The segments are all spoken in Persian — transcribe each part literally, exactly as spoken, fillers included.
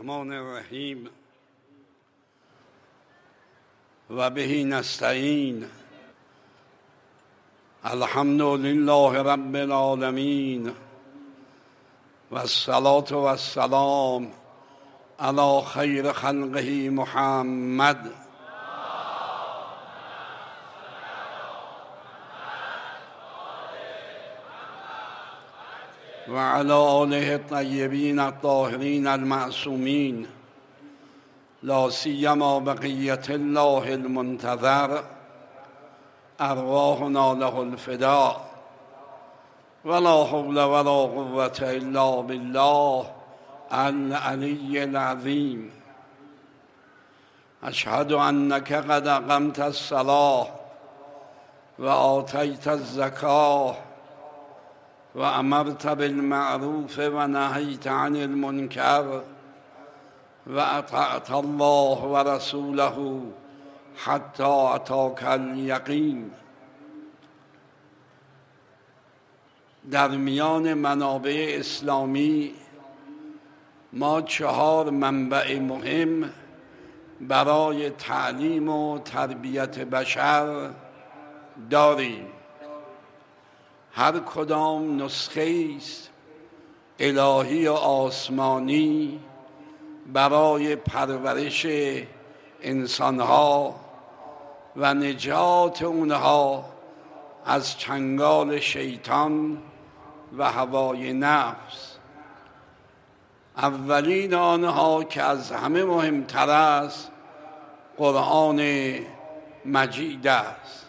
الرحمن الرحیم و به نستعین. الحمد لله رب العالمین و الصلاة و السلام علی خیر خلقه محمد و علی آله الطیبین الطاهرین المعصومین، لا سیما بقیة الله المنتظر، ارواحنا له الفداء، ولا حول ولا قوة الا بالله العلی العظیم. اشهد انک قد اقمت الصلاة و آتیت الزکاة و امرت بالمعروف و نهیت عن المنکر و اطعت الله و رسوله حتی اتاک الیقین. در میان منابع اسلامی ما چهار منبع مهم برای تعلیم و تربیت بشر داریم. هر کدام نسخه است الهی و آسمانی برای پرورش انسانها و نجات اونها از چنگال شیطان و هوای نفس. اولین آنها که از همه مهمتر است قرآن مجید است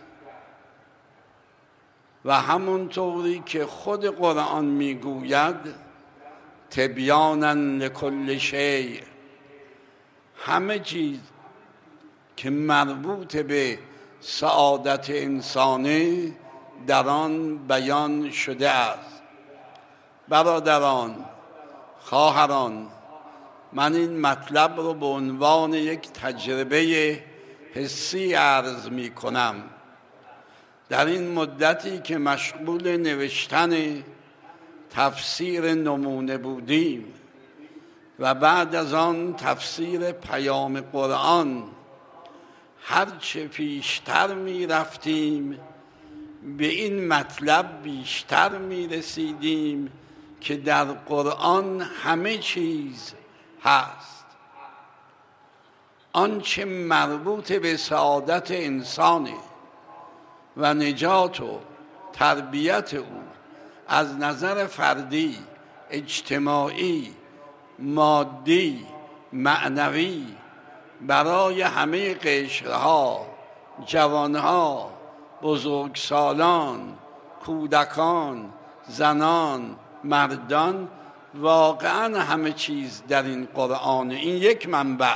و همونطوری که خود قرآن میگوید تبیانا لکل شیء، همه چیز که مربوط به سعادت انسانه در آن بیان شده است. برادران، خواهران، من این مطلب رو به عنوان یک تجربه حسی عرض می کنم. در این مدتی که مشغول نوشتن تفسیر نمونه بودیم و بعد از آن تفسیر پیام قرآن، هرچه پیشتر می رفتیم به این مطلب بیشتر می رسیدیم که در قرآن همه چیز هست. آنچه مربوط به سعادت انسانه و نجات و تربیت او از نظر فردی، اجتماعی، مادی، معنوی برای همه قشرها، جوانها، بزرگسالان، کودکان، زنان، مردان، واقعا همه چیز در این قرآن. این یک منبع.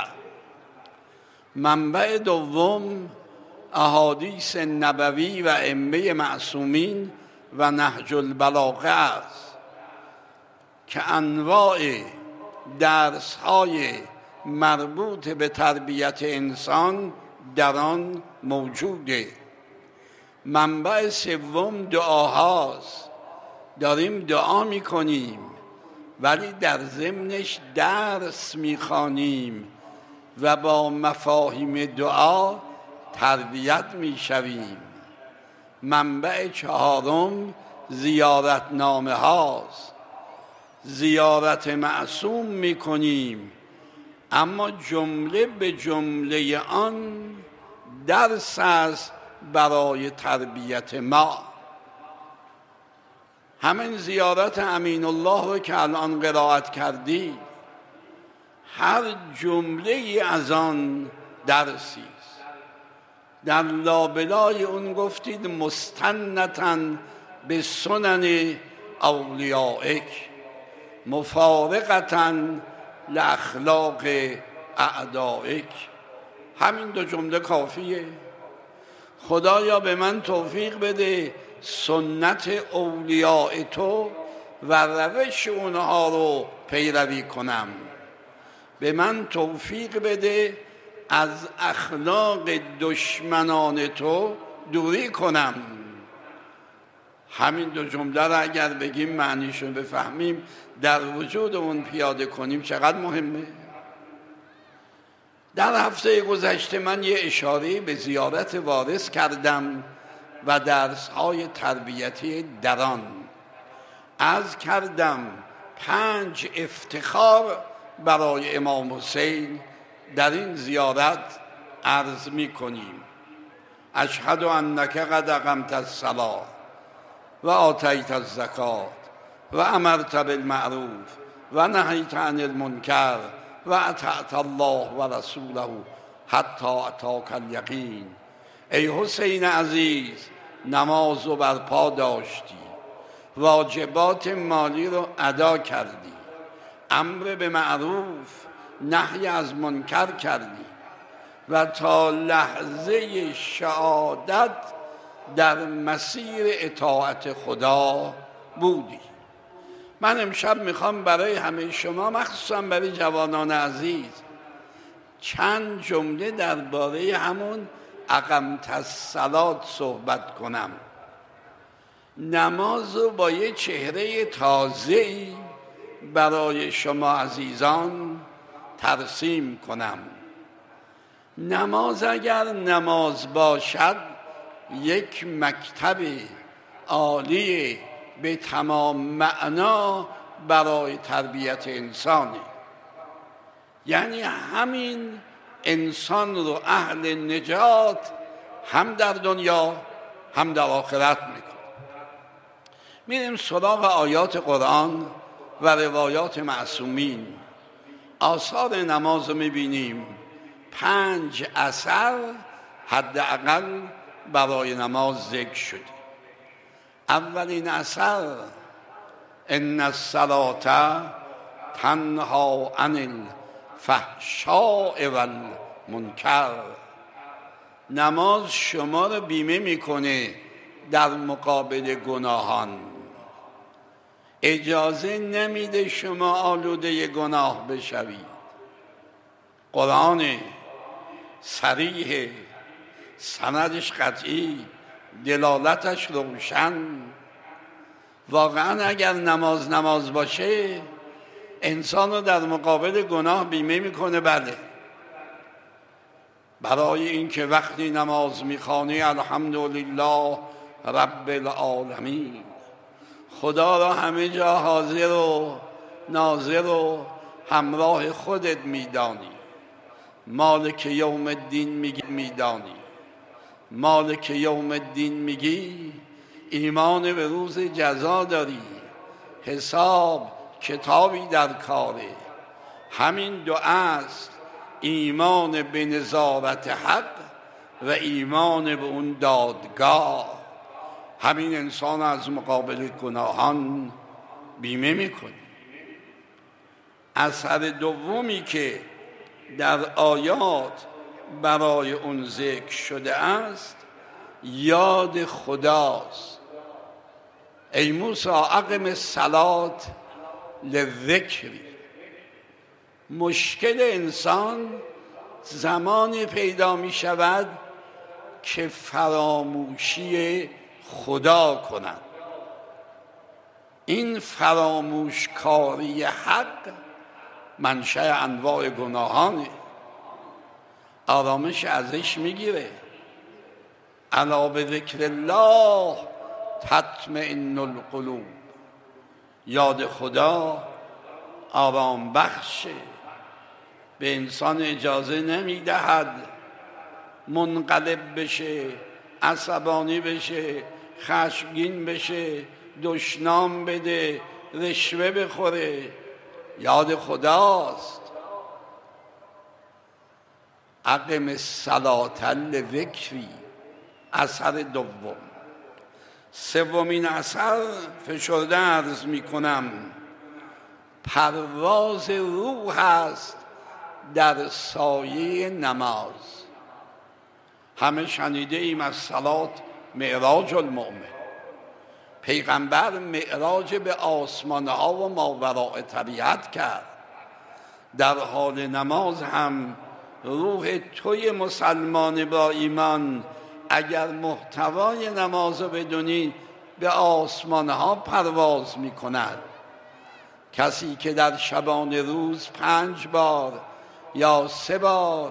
منبع دوم احادیث نبوی و ائمه معصومین و نهج البلاغه است که انواع درس‌های مربوط به تربیت انسان در آن موجوده. منبع سوم دعاهاست. داریم دعا میکنیم ولی در ضمنش درس میخوانیم و با مفاهیم دعا تربیت میشویم. منبع چهارم زیارتنامه هاست. زیارت معصوم میکنیم اما جمله به جمله آن درس است برای تربیت ما. همین زیارت امین الله رو که الان قرائت کردی، هر جمله ای از آن درسی است. در لابلای اون گفتید مستنتا به سنن اولیائک، مفارقتا لاخلاق اعدائک. همین دو جمله کافیه. خدایا به من توفیق بده سنت اولیاء تو و روش اونها رو پیروی کنم. به من توفیق بده از اخلاق دشمنان تو دوری کنم. همین دو جمله را اگر بگیم معنیشون بفهمیم، در وجود اون پیاده کنیم، چقدر مهمه. در هفته گذشته من یه اشاره به زیارت وارث کردم و درس‌های تربیتی دران. عرض کردم پنج افتخار برای امام حسین در این زیارت عرض می کنیم. اشهد انک قد اقمت الصلاة و آتیت الزکات و امرت بالمعروف و نهیت عن المنکر و اطعت الله و رسوله حتی اتاک الیقین. ای حسین عزیز، نماز رو برپا داشتی، واجبات مالی رو ادا کردی، امر به معروف نهی از منکر کردی و تا لحظه شهادت در مسیر اطاعت خدا بودی. من امشب میخوام برای همه شما، مخصوصا برای جوانان عزیز، چند جمله درباره همون اقمت الصلاة صحبت کنم. نماز رو با یه چهره تازه‌ای برای شما عزیزان ترسیم کنم. نماز اگر نماز باشد یک مکتب عالی به تمام معنا برای تربیت انسانه. یعنی همین انسان رو اهل نجات هم در دنیا هم در آخرت میکنه. میریم سراغ آیات قرآن و روایات معصومین. آثار نماز رو میبینیم. پنج اثر حداقل برای نماز ذکر شده. اولین اثر ان الصلاة تنهی عن الفحشاء والمنکر. نماز شما رو بیمه میکنه در مقابل گناهان. اجازه نمیده شما آلوده گناه بشوید. قرآن صریح، سندش قطعی، دلالتش روشن. واقعا اگر نماز نماز باشه انسان رو در مقابل گناه بیمه میکنه. بله، برای اینکه وقتی نماز میخوانی الحمدلله رب العالمین، خدا را همه جا حاضر و ناظر و همراه خودت میدانی. مالک یوم الدین میگی میدانی. مالک یوم الدین میگی ایمان به روز جزا داری، حساب کتابی در کاره. همین دو است، ایمان به نظارت حق و ایمان به اون دادگاه. همین انسان از مقابل گناهان بیمه میکنه. اثر دومی که در آیات برای اون ذکر شده است یاد خداست. ای موسی اقم الصلاة للذکری. مشکل انسان زمانی پیدا می شود که فراموشی خدا کند. این فراموشکاری حق منشأ انواع گناهانه. آرامش ازش میگیره. الا بذکر الله تطمئن القلوب. یاد خدا آرام بخشه. به انسان اجازه نمیدهد منقلب بشه، عصبانی بشه، خشمگین بشه، دشنام بده، رشوه بخوره. یاد خداست. اقم الصلاة لذکری. اثر دوم. سومین اثر فشرده عرض می کنم پرواز روح است در سایه نماز. همه شنیده ایم از صلات معراج المؤمن. پیغمبر معراج به آسمانها و ماوراء طبیعت کرد. در حال نماز هم روح توی مسلمان با ایمان اگر محتوای نماز رو بدونی به آسمانها پرواز می کند. کسی که در شبان روز پنج بار یا سه بار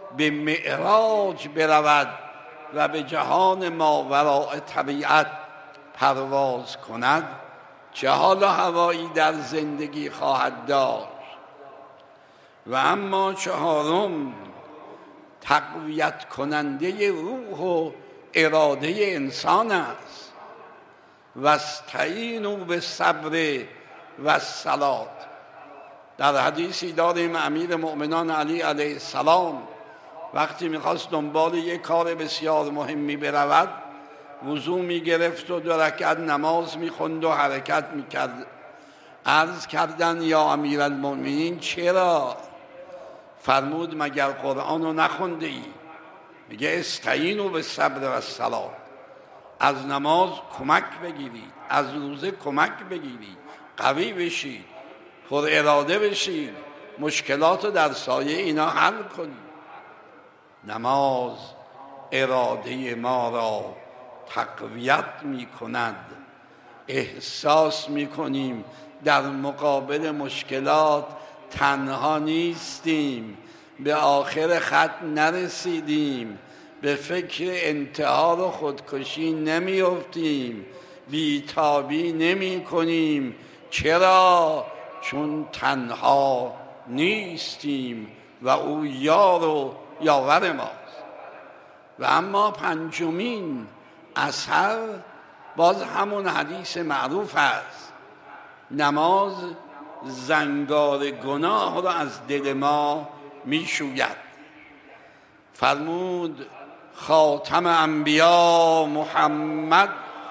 به معراج برود و به جهان ماوراء طبیعت پرواز کند، چه حال و هوایی در زندگی خواهد داشت؟ و اما چهارم، تقویت کننده روح و اراده انسان است. واستعینوا بالصبر والصلاة. در حدیثی داریم امیر مؤمنان علی علیه السلام وقتی میخواست دنبال یک کار بسیار مهمی برود، وضو میگرفت و دو رکعت نماز میخوند و حرکت میکرد. عرض کردن یا امیر المؤمنین چرا؟ فرمود مگر قرآن رو نخونده ای؟ میگه استعینوا بالصبر والصلاة. از نماز کمک بگیرید، از روزه کمک بگیرید، قوی بشید، پر اراده بشید، مشکلات رو در سایه اینا حل کنید. نماز اراده ما را تقویت می کند. احساس می کنیم در مقابل مشکلات تنها نیستیم، به آخر خط نرسیدیم، به فکر انتحار و خودکشی نمی افتیم، بیتابی نمی کنیم. چرا؟ چون تنها نیستیم و او یار و یاور ماست. و اما پنجمین اثر باز همون حدیث معروف است، نماز زنگار گناه را از دل ما می شوید. فرمود خاتم انبیا محمد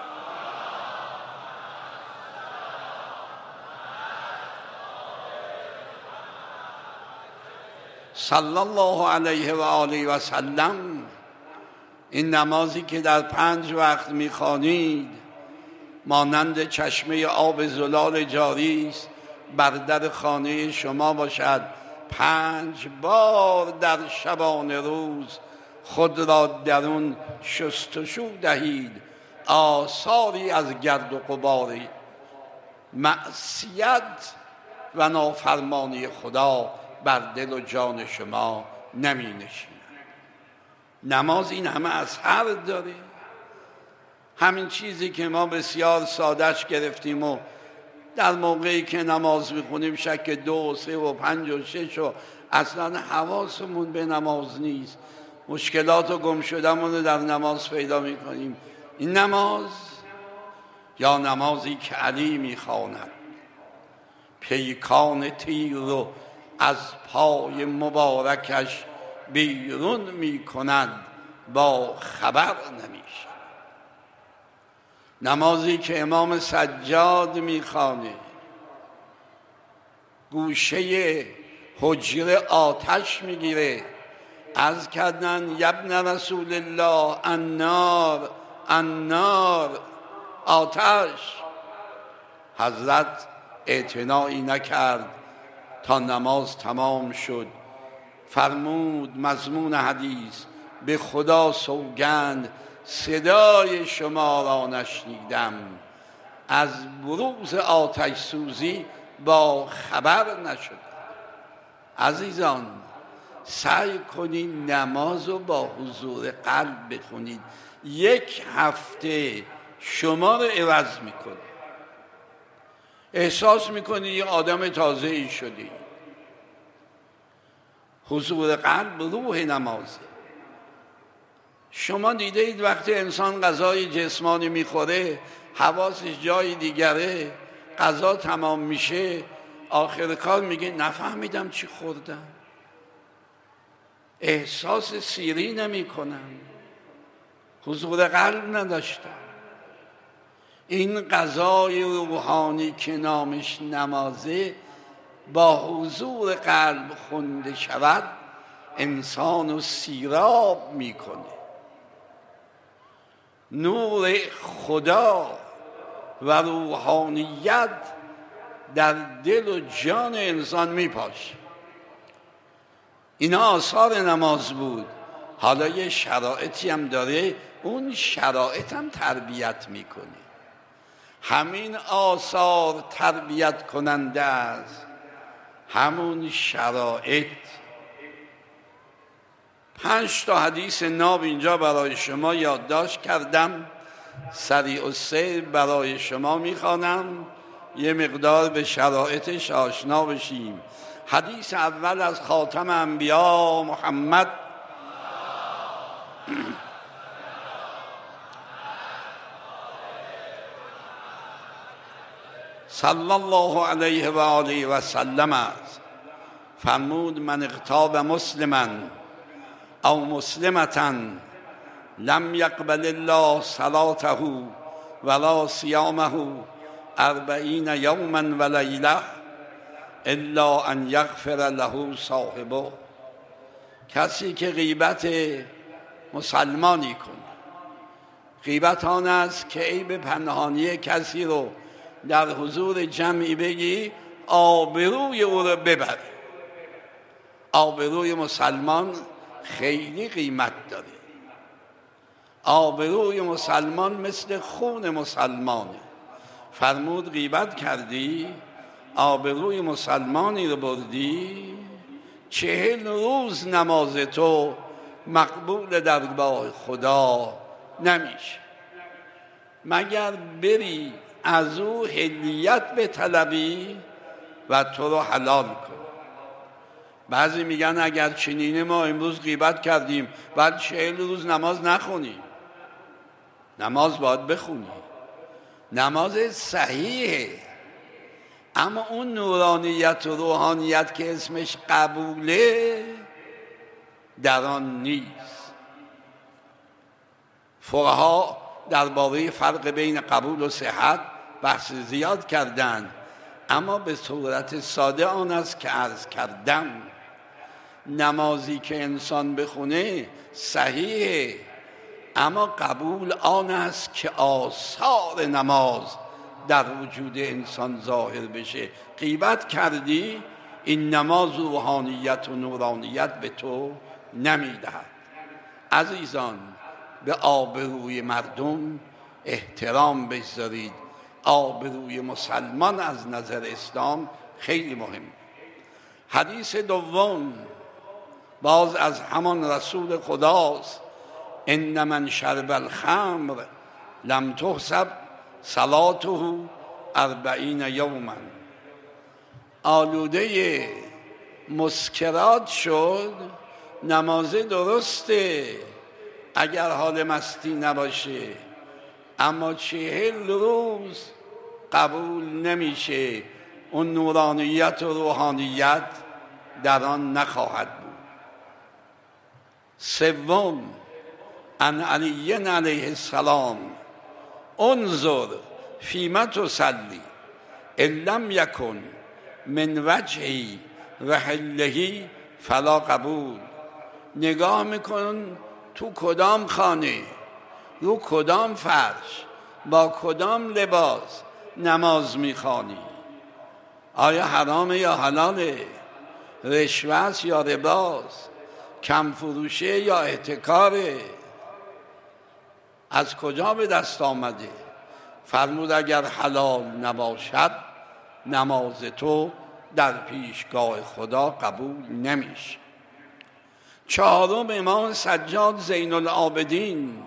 صلی الله علیه و آله و سلم، این نمازی که در پنج وقت میخوانید مانند چشمه آب زلال جاری است بر در خانه شما باشد. پنج بار در شبانه روز خود را درون شستشو دهید، آثاری از گرد و غبار معصیت و نافرمانی خدا بر دل و جان شما نمی نشیند. نماز این همه اثر داره. همین چیزی که ما بسیار سادهش گرفتیم و در موقعی که نماز میخونیم شک دو و سه و پنج و شش و اصلا حواسمون به نماز نیست، مشکلات و گم شدمون رو در نماز پیدا میکنیم. این نماز یا نمازی که علی میخواند پیکان تیر رو از پای مبارکش بیرون میکند، با خبر نمیشه. نمازی که امام سجاد میخوانه گوشه حجره آتش میگیره. از کردن یبن رسول الله النار النار، آتش. حضرت اعتنایی نکرد تا نماز تمام شد. فرمود مضمون حدیث به خدا سوگند صدای شما را نشنیدم، از بروز آتش سوزی با خبر نشد. عزیزان سعی کنید نماز رو با حضور قلب بخونید. یک هفته شما رو عوض میکنه. احساس میکنید یه آدم تازه ای شدی. حضور قلب روح نمازه. شما دیده اید وقتی انسان غذای جسمانی میخوره حواسش جای دیگره، غذا تمام میشه آخر کار میگه نفهمیدم چی خوردم، احساس سیری نمی کنم، حضور قلب نداشتم. این غذای روحانی که نامش نمازه با حضور قلب خونده شود انسان رو سیراب میکنه. نور خدا و روحانیت در دل و جان انسان میپاشه. اینا آثار نماز بود. حالا یه شرایطی هم داره، اون شرایط هم تربیت میکنه. همین آثار تربیت کننده است، همون شرایط. پنج تا حدیث ناب اینجا برای شما یادداشت کردم، سریع السیر برای شما میخوانم یه مقدار به شرایطش آشنا بشیم. حدیث اول از خاتم انبیا محمد صلی الله علیه و آله و سلم است. فرمود من اغتاب مسلما او مسلمة لم یقبل الله صلاته ولا صیامه اربعین یوما و لیله الا ان یغفر له صاحبه. کسی که غیبت مسلمانی کنه، غیبت آن است که عیب پنهانی کسی رو در حضور جمعی بگی آبروی او رو ببره. آبروی مسلمان خیلی قیمت داره. آبروی مسلمان مثل خون مسلمانه. فرمود غیبت کردی، آبروی مسلمانی رو بردی، چهل روز نماز تو مقبول درگاه خدا نمیشه مگر بری از او هلیت به طلبی و تو رو حلال کن. بعضی میگن اگر چنینه ما امروز غیبت کردیم بعد چهل روز نماز نخونیم. نماز باید بخونی، نماز صحیحه، اما اون نورانیت و روحانیت که اسمش قبوله در آن نیست. فقها درباره فرق بین قبول و صحت بحث زیاد کردند، اما به صورت ساده آن است که عرض کردم. نمازی که انسان بخونه صحیحه، اما قبول آن است که آثار نماز در وجود انسان ظاهر بشه. غیبت کردی، این نماز روحانیت و نورانیت به تو نمیدهد. عزیزان، به آبروی مردم احترام بگذارید. آبروی مسلمان از نظر اسلام خیلی مهم. حدیث دوم باز از همان رسول خداست. ان من شرب الخمر لم تحسب صلاته اربعین یوما. آلوده مسکرات شد، نماز درسته اگر حال مستی نباشه، اما چهل روز قبول نمیشه. اون نورانیت و روحانیت در آن نخواهد بود. سوم، عن علی علیه السلام انظر فیما تصلی ان لم یکن من وجهی و حلهی فلا قبول. نگاه میکن تو کدام خانه، رو کدام فرش، با کدام لباس نماز میخوانی. آیا حرامه یا حلاله؟ رشوه یا رباست؟ کم فروشه یا احتکاره؟ از کجا به دست آمده؟ فرمود اگر حلال نباشد نماز تو در پیشگاه خدا قبول نمیشه. چهارم، امام سجاد زین العابدین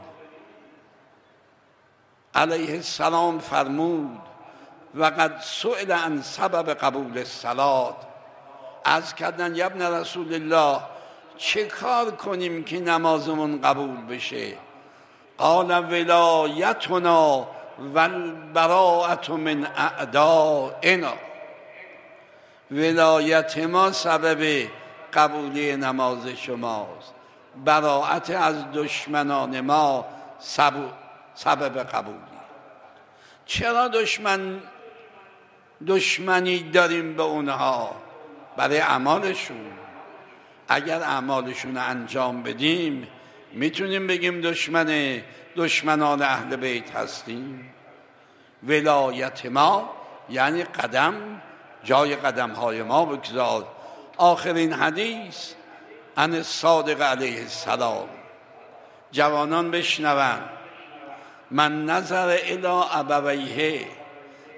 علیه السلام فرمود و قد سئل عن سبب قبول الصلاة. از کردن یا ابن رسول الله چه کار کنیم که نمازمون قبول بشه؟ قال ولایتنا والبراءة من اعدائنا. ولایت ما سبب قبولی نماز شماست، براءت از دشمنان ما سبب, سبب قبولی. چرا دشمن دشمنی داریم به اونها؟ برای اعمالشون. اگر اعمالشون انجام بدیم میتونیم بگیم دشمن دشمنان اهل بیت هستیم. ولایت ما یعنی قدم جای قدم های ما بگذار. آخرین حدیث عن الصادق علیه السلام. جوانان بشنون. من نظر الی ابویه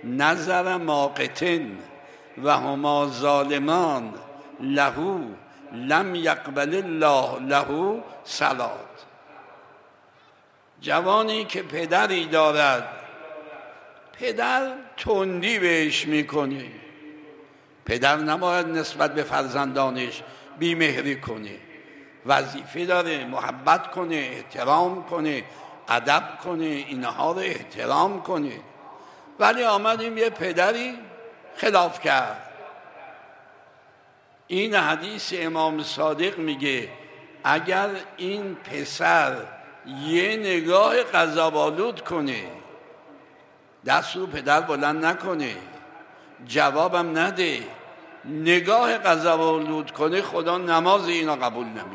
نظر ماقتن و هما ظالمان له لم یقبل الله له صلات. جوانی که پدری دارد، پدر تندی بهش میکنه، پدر نباید نسبت به فرزندانش بیمهری کنه، وظیفه داره محبت کنه، احترام کنه، ادب کنه، اینها رو احترام کنه. ولی آمدیم یه پدری خلاف کرد. این حدیث امام صادق میگه اگر این پسر یه نگاه غضب‌آلود کنه، دست رو پدر بلند نکنه، جوابم نده، نگاه غضب‌آلود کنه، خدا نماز اینا قبول نمیکنه.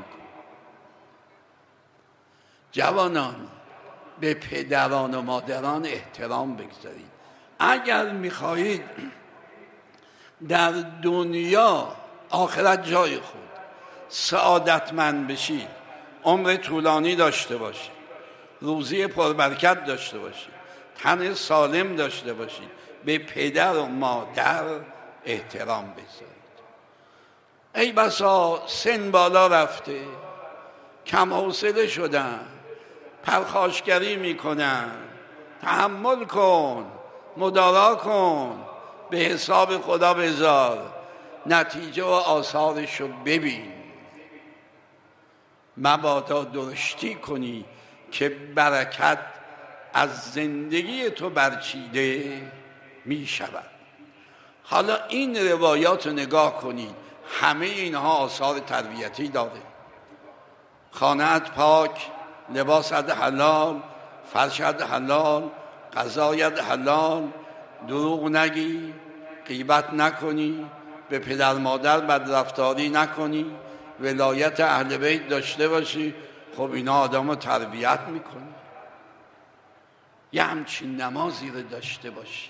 جوانان، به پدران و مادران احترام بگذارید. اگر میخواهید در دنیا آخرت جای خود سعادتمند بشید، عمر طولانی داشته باشید، روزی پربرکت داشته باشید، تن سالم داشته باشید، به پدر و مادر احترام بذارید. ای بسا سن بالا رفته، کم حوصله شدن، پرخاشگری میکنن. تحمل کن، مدارا کن، به حساب خدا بذار، نتیجه و آثارش رو ببین. مبادا درشتی کنی که برکت از زندگی تو برچیده می شود. حالا این روایات رو نگاه کنید، همه اینها آثار تربیتی داره. خانه‌ات پاک، لباست حلال، فرشت حلال، غذایت حلال، دروغ نگی، غیبت نکنی، به پدر مادر بدرفتاری نکنی، ولایت اهل بیت داشته باشی. خب اینا آدم رو تربیت میکنه. یه همچین نمازی رو داشته باشید.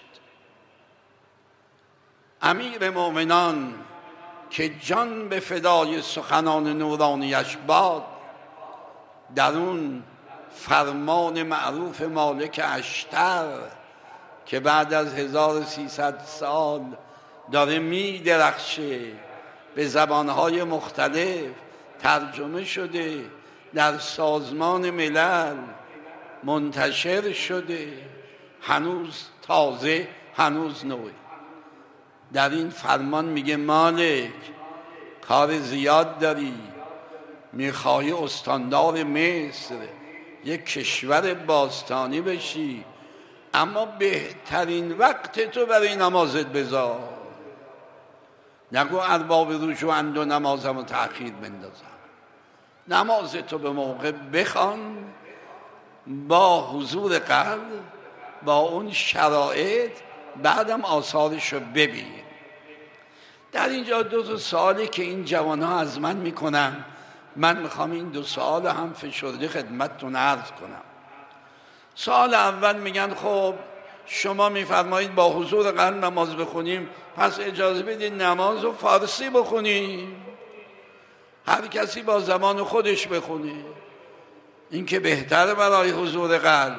امیر مومنان که جان به فدای سخنان نورانیش باد، در اون فرمان معروف مالک اشتر که بعد از هزار و سیصد سال داره می درخشه، به زبانهای مختلف ترجمه شده، در سازمان ملل منتشر شده، هنوز تازه، هنوز نوه. در این فرمان میگه مالک کار زیاد داری، میخواهی استاندار مصر، یک کشور باستانی بشی، اما بهترین وقت تو برای نمازت بذار. نگو ارباب رجوعند و نمازم رو تأخیر بندازم. نمازت رو به موقع بخوان، با حضور قلب، با اون شرایط، بعدم آثارش رو ببین. در اینجا دو تا سوالی که این جوان ها از من میکنن، من میخوام این دو سوال هم فشرده خدمتتون عرض کنم. سوال اول میگن خب شما میفرمایید با حضور قلب نماز بخونیم، پس اجازه بدید نماز رو فارسی بخونیم، هر کسی با زبان خودش بخونه، این که بهتره برای حضور قلب.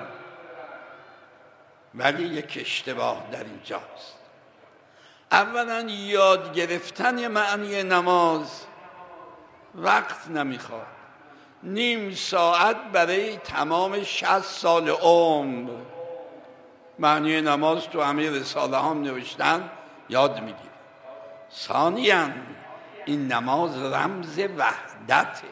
ولی یک اشتباه در اینجاست. اولا یاد گرفتن معنی نماز وقت نمیخواد. نیم ساعت برای تمام شصت سال عمر معنی نماز تو همه رساله هم نوشتن، یاد میگیره. ثانیاً این نماز رمز وحدته.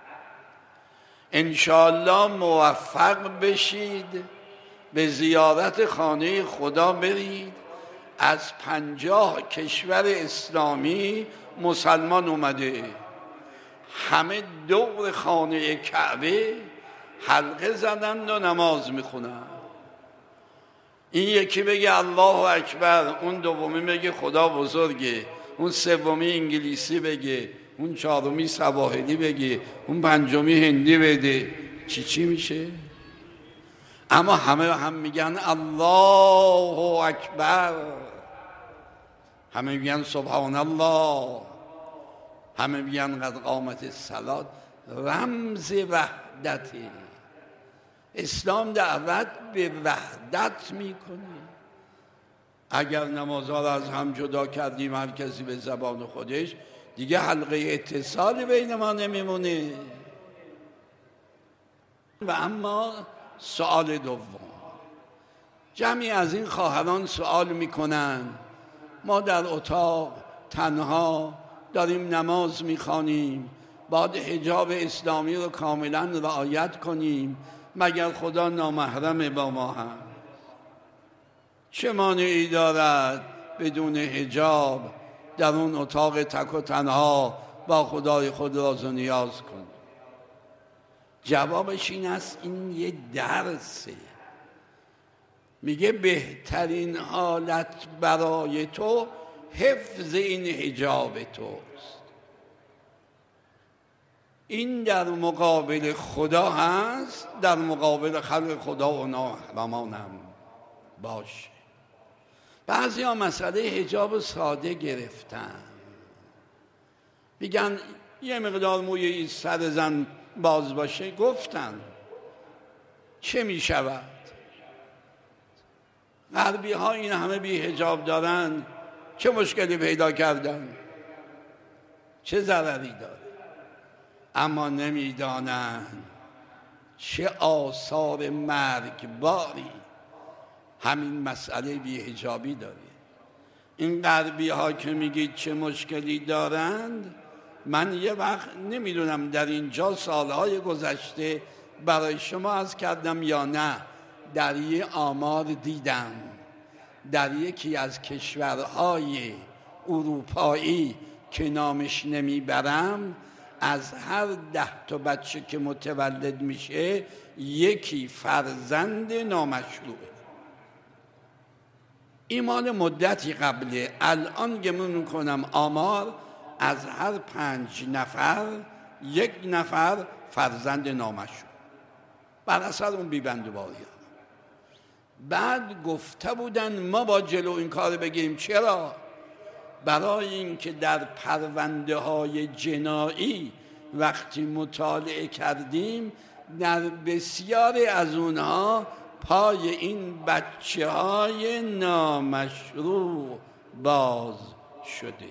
انشاءالله موفق بشید، به زیارت خانه خدا برید. از پنجاه کشور اسلامی مسلمان اومده، همه دور خانه کعبه حلقه زدن و نماز میخونن. این یکی بگه الله اکبر، اون دومی بگه خدا بزرگه، اون سومی انگلیسی بگه، اون چهارمی سواحلی بگه، اون پنجمی هندی بده. چی چی میشه؟ اما همه هم میگن الله اکبر، همه میگن سبحان الله، همه میگن قد قامت الصلاة. رمز وحدته. اسلام دعوت به وحدت میکنه. اگر نمازها را از هم جدا کردیم، هر کسی به زبان خودش، دیگه حلقه اتصالی بین ما نمیمونه. و اما سوال دوم، جمعی از این خواهران سوال میکنن ما در اتاق تنها داریم نماز میخوانیم، باید حجاب اسلامی رو کاملا رعایت کنیم، مگر خدا نامحرم با ما هم؟ چه مانعی دارد بدون حجاب در اون اتاق تک و تنها با خدای خود راز و نیاز کنیم؟ جوابش این است، این یه درسه. میگه بهترین حالت برای تو حفظ این حجاب توست. این در مقابل خدا هست، در مقابل خلق خدا و نامحرمان هم باشه. بعضی ها مسئله حجاب ساده گرفتن، میگن یه مقدار موی سر زن باز باشه. گفتن چه میشود؟ غربی ها این همه بی حجاب دارن، چه مشکلی پیدا کردن؟ چه ضرری داره؟ اما نمیدانن چه آثار مرگباری همین مسئله بی حجابی داره. این غربی ها که میگید چه مشکلی دارند، من یه وقت نمیدونم در اینجا سالهای گذشته برای شما عرض کردم یا نه، در یه آمار دیدم در یکی از کشورهای اروپایی که نامش نمیبرم، از هر ده تا بچه که متولد میشه یکی فرزند نامشروعه. این مال مدتی قبله. الان گمون میکنم آمار از هر پنج نفر یک نفر فرزند نامشروع بر اثر اون بیبندوباری ها. بعد گفته بودن ما با جلو این کار بگیریم. چرا؟ برای اینکه در پرونده های جنایی وقتی مطالعه کردیم در بسیاری از اونها پای این بچه های نامشروع باز شده.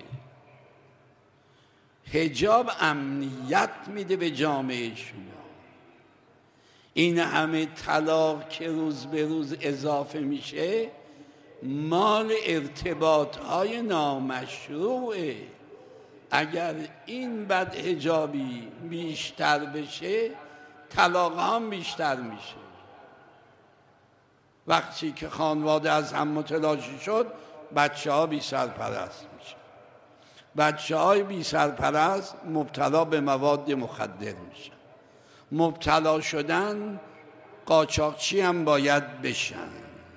حجاب امنیت میده به جامعه شما. این همه طلاق که روز به روز اضافه میشه مال ارتباطهای نامشروعه. اگر این بد حجابی بیشتر بشه طلاق هم بیشتر میشه. وقتی که خانواده از هم متلاشی شد بچه ها بی سرپرست میشه. بچه های بی سرپرست مبتلا به مواد مخدر میشن. مبتلا شدن قاچاقچی هم باید بشن.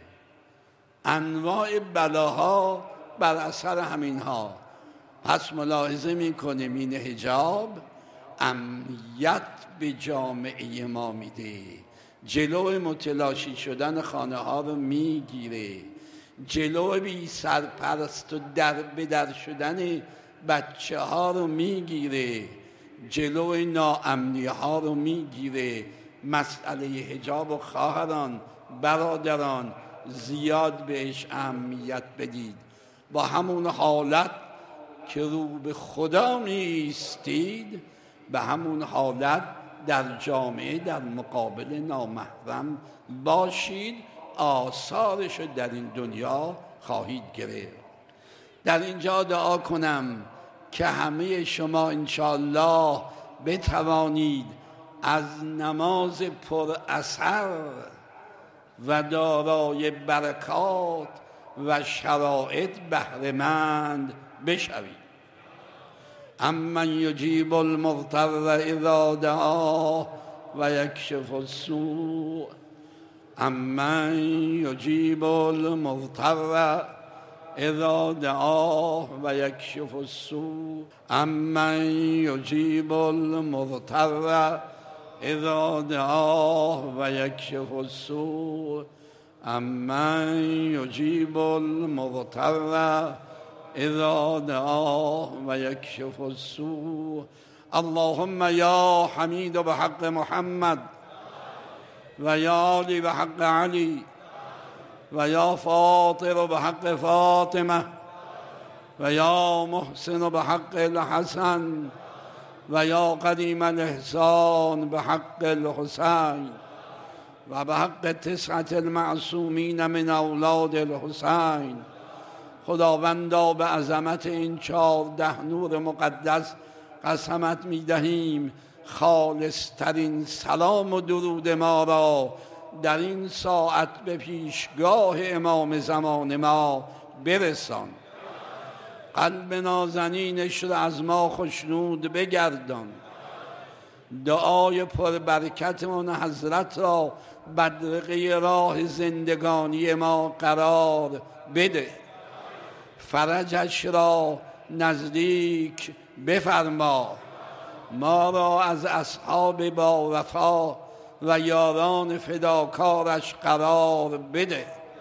انواع بلاها بر اثر همین ها. پس ملاحظه میکنیم این حجاب امنیت به جامعه ما میده، جلو متلاشی شدن خانه ها رو میگیره، جلو بی سرپرست و در بدر شدن بچه ها رو میگیره، جلو ناامنی ها رو میگیره. مسئله حجاب و خواهران برادران زیاد بهش اهمیت بدید. با همون حالت که رو به خدا میستید به همون حالت در جامعه در مقابل نامحرم باشید. آثارش در این دنیا خواهید گرفت. در اینجا دعا کنم که همه شما انشاءالله بتوانید از نماز پر اثر و دارای برکات و شرایط بهره‌مند بشوید. امن یجیب المضطر اذا دعاه و یکشف السوء. امن یجیب المضطر اذا دعاه و یکشف السوء. امن یجیب المضطر اذا دعاه و یکشف السوء. امن یجیب المضطر اذا دعاه و یکشف السوء. اللهم یا حمید بحق محمد و یا علی بحق علی و یا فاطر بحق فاطمه و یا محسن به حق الحسن و یا قدیم الاحسان به حق الحسین و به حق تسعة المعصومین من اولاد الحسین. خداوندا به عظمت این چهارده نور مقدس قسمت می دهیم خالص ترین سلام و درود ما را در این ساعت به پیشگاه امام زمان ما برسان. قلب نازنینش را از ما خوشنود بگردان. دعای پربرکت اون حضرت را بدرقه راه زندگانی ما قرار بده. فرجش را نزدیک بفرما. ما را از اصحاب با وفا و یاران فداکارش قرار بده.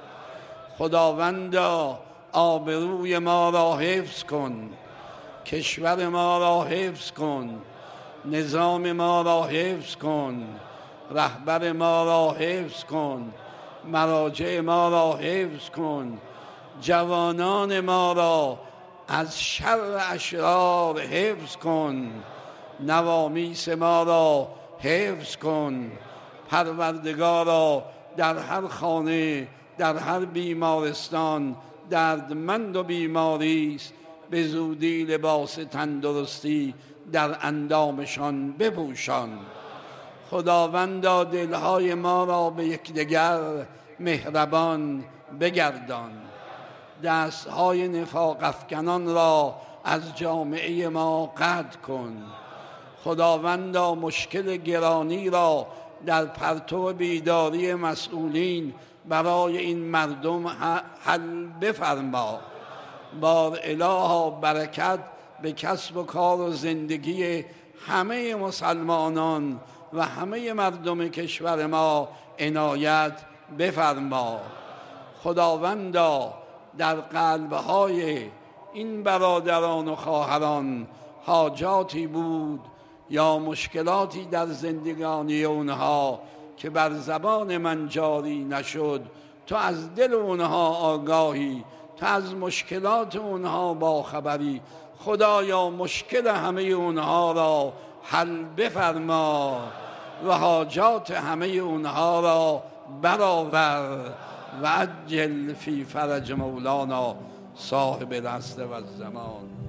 خداوندا آبروی ما را حفظ کن، کشور ما را حفظ کن، نظام ما را حفظ کن، رهبر ما را حفظ کن، مراجع ما را حفظ کن، جوانان ما را از شر اشرار حفظ کن، نوامیس ما را حفظ کن. پروردگارا در هر خانه، در هر بیمارستان دردمند و بیماری است، به زودی لباس تندرستی در اندامشان بپوشان. خداوندا دلهای ما را به یکدیگر مهربان بگردان. دستهای نفاق افکنان را از جامعه ما قطع کن. خداوندا مشکل گرانی را در پرتو بیداری مسئولین برای این مردم حل بفرما. بار الها برکت به کسب و کار و زندگی همه مسلمانان و همه مردم کشور ما عنایت بفرما. خداوندا در قلبهای این برادران و خواهران حاجاتی بود یا مشکلاتی در زندگانی اونها که بر زبان من جاری نشد، تو از دل اونها آگاهی، تو از مشکلات اونها باخبری. خدایا مشکل همه اونها را حل بفرما و حاجات همه اونها را برآور و عجل فی فرج مولانا صاحب العصر و الزمان.